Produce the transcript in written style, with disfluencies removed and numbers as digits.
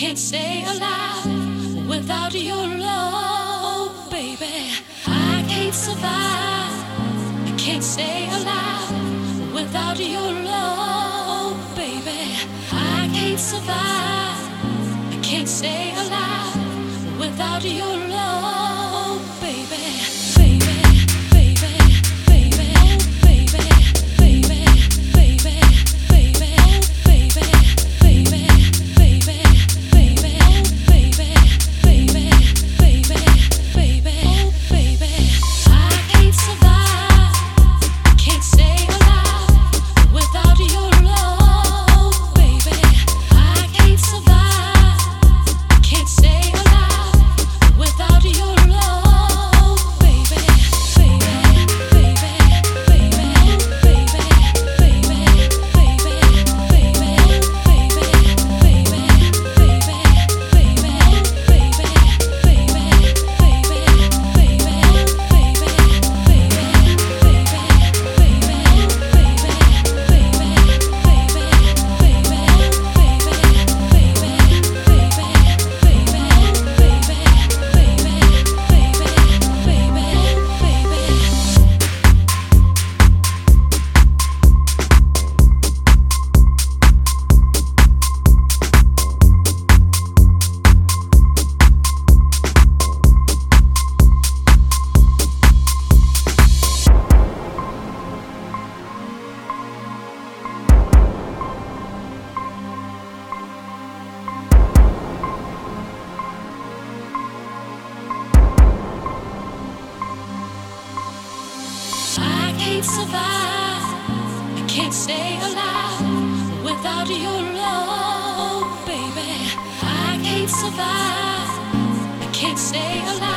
can't stay alive without your love, baby. I can't survive. I can't stay alive without your love, baby. I can't survive. I can't stay alive without your love, baby. Baby, baby, baby, baby, baby, baby, baby, baby, baby, baby, baby, baby. I can't survive, can't stay alive without your love, baby. I can't survive, can't stay alive without your love, baby. Baby, baby, baby, baby, baby, baby, baby, I can't survive, I can't stay alive without your love, baby. I can't survive, I can't stay alive.